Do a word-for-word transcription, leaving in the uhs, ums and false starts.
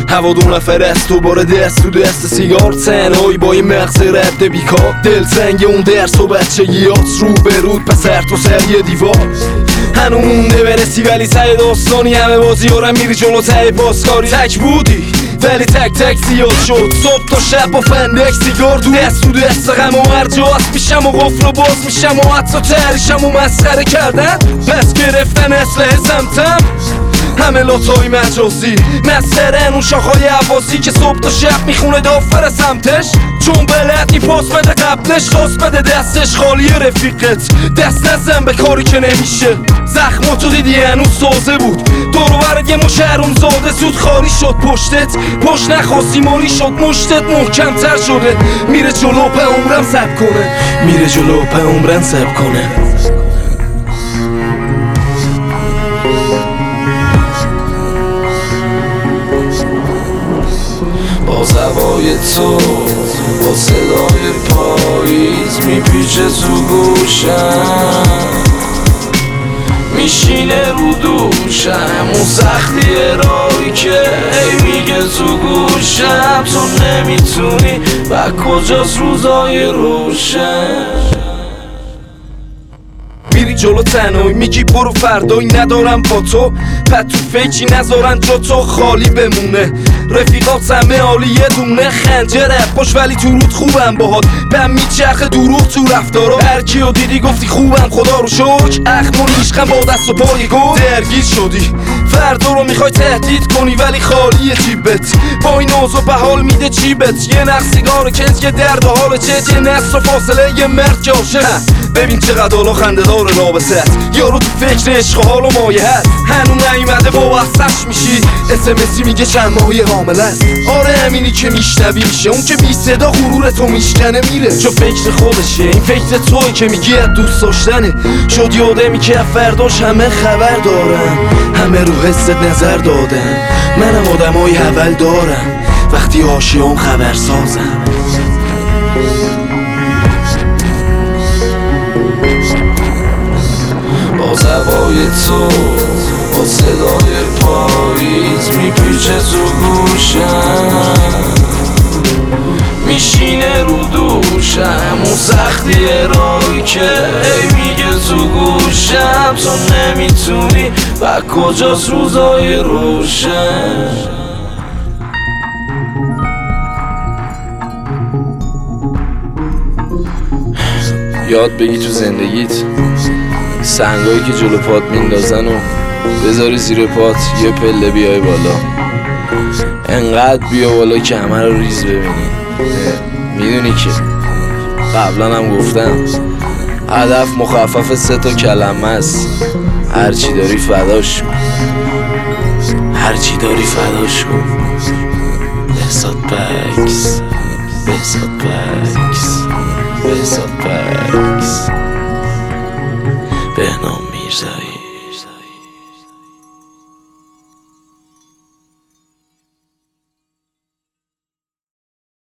هوا دو نفر است دوباره دست تو دست سیگار، تنهایی با یه مغز رد بیکار، دل سنگ اون درس و بچگیات رو به رود پس سر تو سر یه دیوار. هنو مونده برسی ولی سعی داستانی، همه بازی ها رو میری جلو ته پاسکاری. تک بودی ولی تک تک زیاد شد، صبح تا شب با فندک سیگار دو دست تو دست غم و هر جا هست میشم و قفل و باز میشم و حتی ترشم و مسخره کردن پس گرفتن اسلحه سمتم، همه لاتای مجازی نسترن اون شاخهای عباسی که صبح تا شب میخونه دافر سمتش، چون بلدی پاس بده قبلش خواست بده دستش خالی رفیقت، دست نزن به کاری که نمیشه. زخم تو دیدی هنوز تازه بود، دورو برد یه مش حروم زاده زود خالی شد پشتت، پشت نخواستی مالی شد مشتت محکمتر شده، میره جلو به عمرم سب کنه، میره جلو به عمرم سب کنه. با هوای تو با صدای پاییز میپیچه تو گوشم، میشینه رو دوشم اون سختی رایی که ای میگه تو گوشم تو نمیتونی و کجاست روزای روشن. میری جلو تنهایی میگی برو فردایی ندارم با تو، پد تو فکری نذارن جا تو خالی بمونه، رفیقات همه عالی یه دونه خنجره باش ولی تو رود خوبم باهات، بهم میچرخه دروغ تو رفتارا، هر کیو دیدی گفتی خوبم خدا رو شکر، اخم و نیشخم با دست و پای گل درگیر شدی، فردا رو میخوای تهدید کنی ولی خالیه جیبت، با این اوضاع به حال میده جیبت، یه نخ سیگار کنج یه درد و حال چت، یه نصف و فاصله یه مرد که عاشق. ببین چقدر حالا خنده داره رابطه، یارو تو فکر عشق حال و مایه هست، هنو نیومده با وقتش میشی اس ام اسی میگه چند ماهی حامله است، آره همینی که میشنوی میشه، اون که بی صدا غرور تو میشکنه میره، چون فکر خودشه این فکر توی که میگی از دوست داشتنه، شد یادمی که فرداش همه خبر دارن، همه رو حست نظر دادن، منم آدمای اول دارم وقتی عاشقم خبر سازم. باز هوای تو با صدای پاییز میپیچه تو گوشم، میشینه رو دوشم اون سختی رایی که ای میگه تو گوشم تو نمیتونی و کجاست روزای روشن. یاد بگی تو زندگیت سنگایی که جلو پات میندازن و بذاری زیر پات یه پله بیای بالا، انقدر بیا بالا که همه رو ریز ببینی. میدونی که قبلا هم گفتم هدف مخفف سه تا کلمه است، هرچی داری فداش کن، هرچی داری فداش کن. بهزاد بکس بهزاد بکس بهزاد بکس بهنام میرزایی.